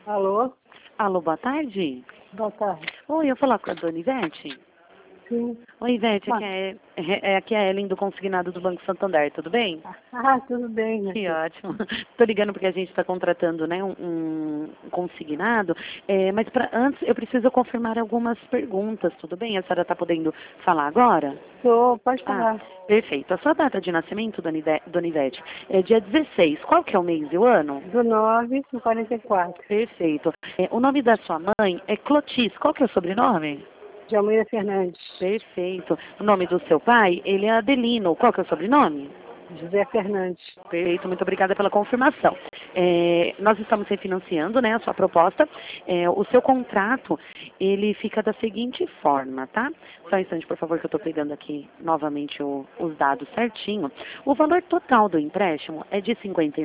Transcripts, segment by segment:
Alô? Alô, boa tarde. Boa tarde. Oi, eu falar com a dona Ivete? Sim. Oi, Ivete, Mas- aqui é a Ellen do Consignado do Banco Santander, tudo bem? Ah, tudo bem, minha Que filha. ótimo. Tô ligando porque a gente está contratando, né, um consignado, mas antes eu preciso confirmar algumas perguntas, tudo bem? A senhora está podendo falar agora? Pode Ah, falar. perfeito. A sua data de nascimento, dona Ivete, é dia 16. Qual que é o mês e o ano? Do 9 do 44. Perfeito. O nome da sua mãe é Clotis. Qual que é o sobrenome? De Almeida Fernandes. Perfeito. O nome do seu pai, ele é Adelino. Qual que é o sobrenome? José Fernandes. Perfeito, muito obrigada pela confirmação. Nós estamos refinanciando, né, a sua proposta. O seu contrato, ele fica da seguinte forma, tá? Só um instante, por favor, que eu estou pegando aqui novamente os dados certinho. O valor total do empréstimo é de R$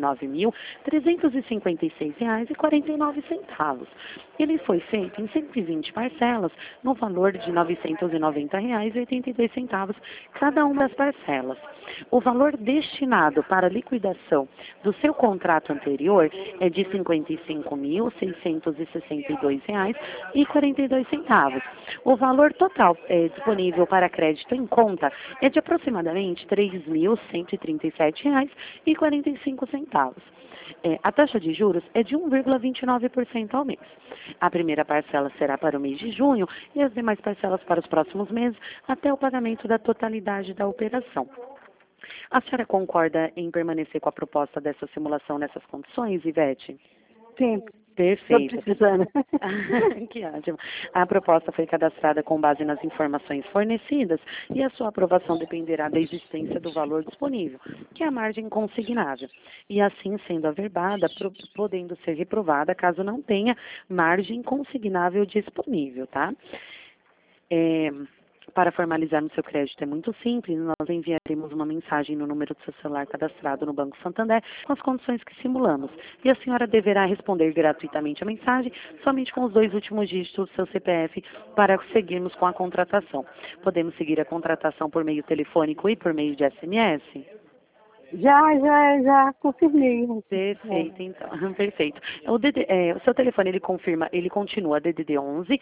59.356,49. Ele foi feito em 120 parcelas, no valor de R$ 990,82, cada uma das parcelas. O valor destinado para a liquidação do seu contrato anterior é de R$ 55.662,42. O valor total disponível para crédito em conta é de aproximadamente R$ 3.137,45. A taxa de juros é de 1,29% ao mês. A primeira parcela será para o mês de junho e as demais parcelas para os próximos meses, até o pagamento da totalidade da operação. A senhora concorda em permanecer com a proposta dessa simulação nessas condições, Ivete? Sim. Estou Perfeito. precisando. Que ótimo. A proposta foi cadastrada com base nas informações fornecidas e a sua aprovação dependerá da existência do valor disponível, que é a margem consignável. E assim, sendo averbada, podendo ser reprovada caso não tenha margem consignável disponível, tá? Para formalizar no seu crédito é muito simples, nós enviaremos uma mensagem no número do seu celular cadastrado no Banco Santander com as condições que simulamos. E a senhora deverá responder gratuitamente a mensagem somente com os 2 últimos dígitos do seu CPF para seguirmos com a contratação. Podemos seguir a contratação por meio telefônico e por meio de SMS? Já confirmei. Perfeito, então. Perfeito. O seu telefone, ele continua DDD 11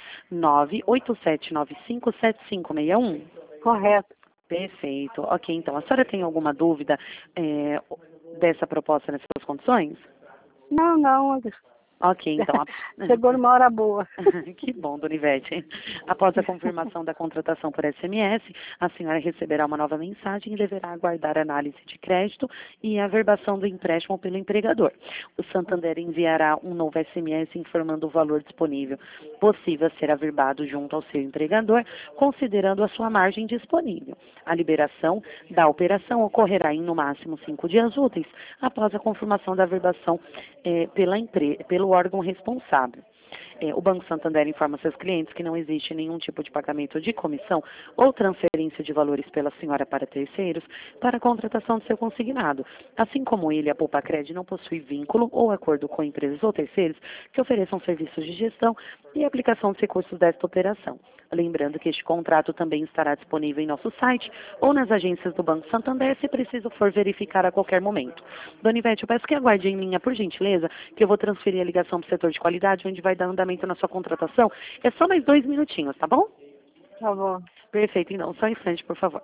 987957561? Correto. Perfeito. Ok, então. A senhora tem alguma dúvida dessa proposta nessas condições? Não. Ok, então. Chegou numa hora boa. Que bom, dona Ivete. Após a confirmação da contratação por SMS, a senhora receberá uma nova mensagem e deverá aguardar a análise de crédito e a averbação do empréstimo pelo empregador. O Santander enviará um novo SMS informando o valor disponível possível a ser averbado junto ao seu empregador, considerando a sua margem disponível. A liberação da operação ocorrerá em no máximo 5 dias úteis após a confirmação da averbação pelo órgão responsável. O Banco Santander informa seus clientes que não existe nenhum tipo de pagamento de comissão ou transferência de valores pela senhora para terceiros para a contratação do seu consignado. Assim como ele, a Poupa-Cred não possui vínculo ou acordo com empresas ou terceiros que ofereçam serviços de gestão e aplicação dos recursos desta operação. Lembrando que este contrato também estará disponível em nosso site ou nas agências do Banco Santander, se preciso for verificar a qualquer momento. Dona Ivete, eu peço que aguarde em linha, por gentileza, que eu vou transferir a ligação para o setor de qualidade, onde vai dar andamento na sua contratação. É só mais 2 minutinhos, tá bom? Tá bom. Perfeito, então. Só um instante, por favor.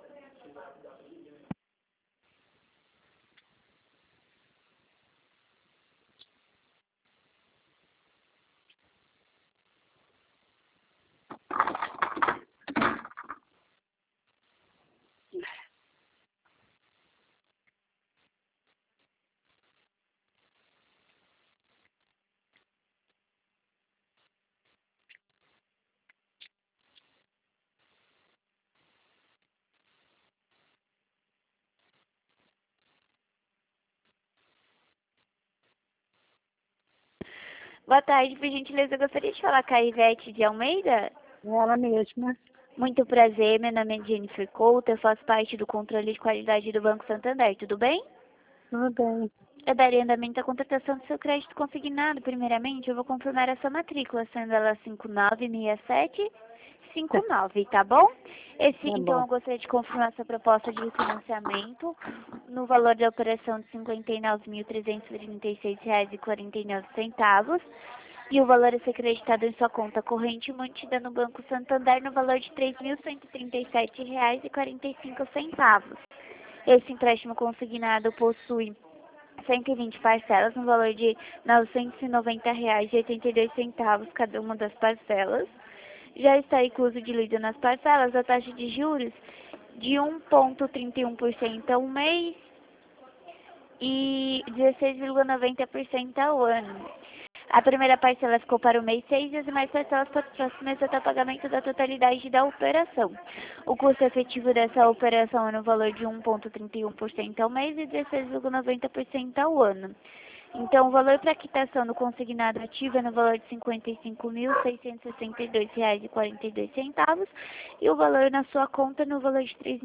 Boa tarde, por gentileza, eu gostaria de falar com a Ivete de Almeida. Ela mesma. Muito prazer, meu nome é Jennifer Couto, eu faço parte do controle de qualidade do Banco Santander, tudo bem? Tudo bem. Eu darei andamento à contratação do seu crédito consignado. Primeiramente, eu vou confirmar a sua matrícula, sendo ela 596759, tá bom? Então, bom. eu gostaria de confirmar sua proposta de refinanciamento no valor da operação de R$ 59.336,49. E o valor a ser creditado em sua conta corrente mantida no Banco Santander no valor de R$ 3.137,45. Esse empréstimo consignado possui 120 parcelas no valor de R$ 990,82 cada uma das parcelas. Já está incluso diluído nas parcelas a taxa de juros de 1,31% ao mês e 16,90% ao ano. A primeira parcela ficou para o mês 6 e as demais parcelas para os próximos meses até o pagamento da totalidade da operação. O custo efetivo dessa operação é no valor de 1,31% ao mês e 16,90% ao ano. Então, o valor para quitação do consignado ativo é no valor de R$ 55.662,42 e o valor na sua conta no valor de R$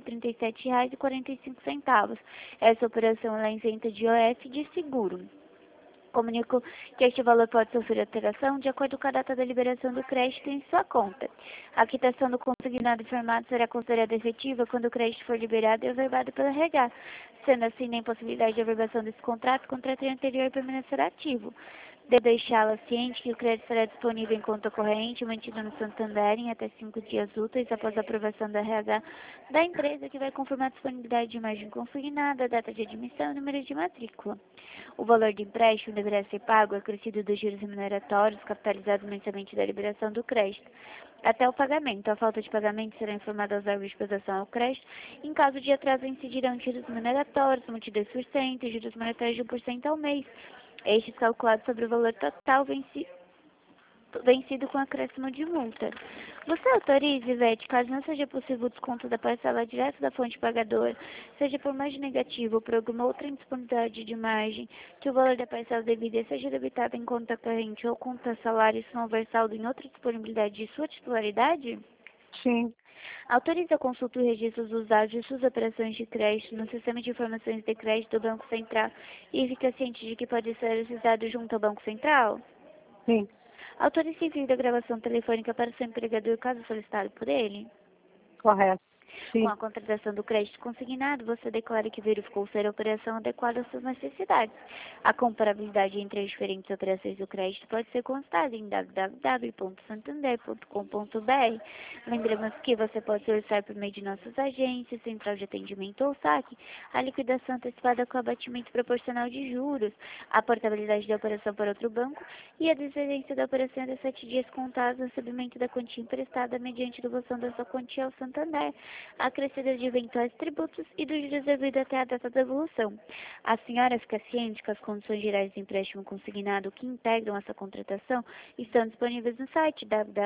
3.137,45. Essa operação é isenta de IOF e de seguro. Comunico que este valor pode sofrer alteração de acordo com a data da liberação do crédito em sua conta. A quitação do consignado informado será considerada efetiva quando o crédito for liberado e averbado pela RH. Sendo assim, na impossibilidade de averbação desse contrato, o contrato anterior permanecerá ativo. De deixá-la ciente que o crédito será disponível em conta corrente, mantido no Santander em até 5 dias úteis após a aprovação da RH da empresa, que vai confirmar a disponibilidade de margem consignada, data de admissão e número de matrícula. O valor do empréstimo deverá ser pago acrescido dos juros remuneratórios capitalizados mensalmente da liberação do crédito. Até o pagamento. A falta de pagamento será informada aos órgãos de proteção ao crédito. Em caso de atraso, incidirão juros remuneratórios, multa de 2% e juros monetários de 1% ao mês. Estes calculados sobre o valor total vencido com acréscimo de multa. Você autoriza, Ivete, caso não seja possível o desconto da parcela direto da fonte pagadora, seja por margem negativa ou por alguma outra indisponibilidade de margem, que o valor da parcela devida seja debitado em conta corrente ou conta salário se não houver saldo em outra disponibilidade de sua titularidade? Sim. Autoriza a consulta e registro dos dados de suas operações de crédito no Sistema de Informações de Crédito do Banco Central e fica ciente de que pode ser acessado junto ao Banco Central? Sim. Autoriza o envio da gravação telefônica para o seu empregador caso solicitado por ele? Correto. Sim. Com a contratação do crédito consignado, você declara que verificou ser a operação adequada às suas necessidades. A comparabilidade entre as diferentes operações do crédito pode ser consultada em www.santander.com.br. Lembramos que você pode solicitar por meio de nossas agências, central de atendimento ou saque, a liquidação antecipada com abatimento proporcional de juros, a portabilidade da operação para outro banco e a desistência da operação de 7 dias contados no recebimento da quantia emprestada mediante devolução da sua quantia ao Santander, acrescida de eventuais tributos e dos juros devidos até a data da devolução. A senhora fica ciente que as condições gerais de empréstimo consignado que integram essa contratação estão disponíveis no site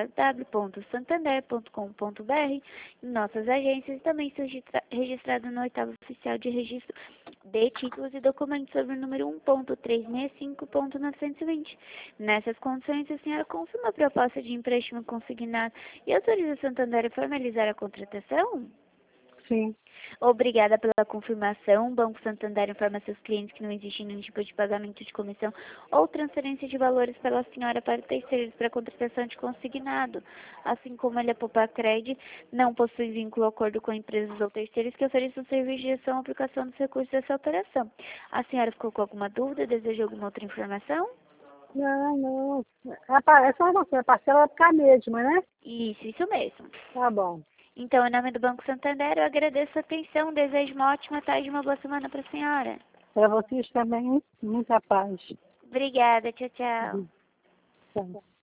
www.santander.com.br, em nossas agências e também são registradas no 8º Oficial de Registro de Títulos e Documentos sobre o número 1.365.920. Nessas condições, a senhora confirma a proposta de empréstimo consignado e autoriza o Santander a formalizar a contratação? Sim. Obrigada pela confirmação. O Banco Santander informa seus clientes que não existe nenhum tipo de pagamento de comissão ou transferência de valores pela senhora para terceiros para contratação de consignado. Assim como ele, a Popacred, não possui vínculo ou acordo com empresas ou terceiros que ofereçam serviço de gestão ou aplicação dos recursos dessa operação. A senhora ficou com alguma dúvida? Deseja alguma outra informação? Não, não. É só você, a parcela vai ficar a mesma, né? Isso mesmo. Tá bom. Então, em nome do Banco Santander, eu agradeço a atenção. Desejo uma ótima tarde e uma boa semana para a senhora. Para vocês também, muita paz. Obrigada. Tchau, tchau. Tchau.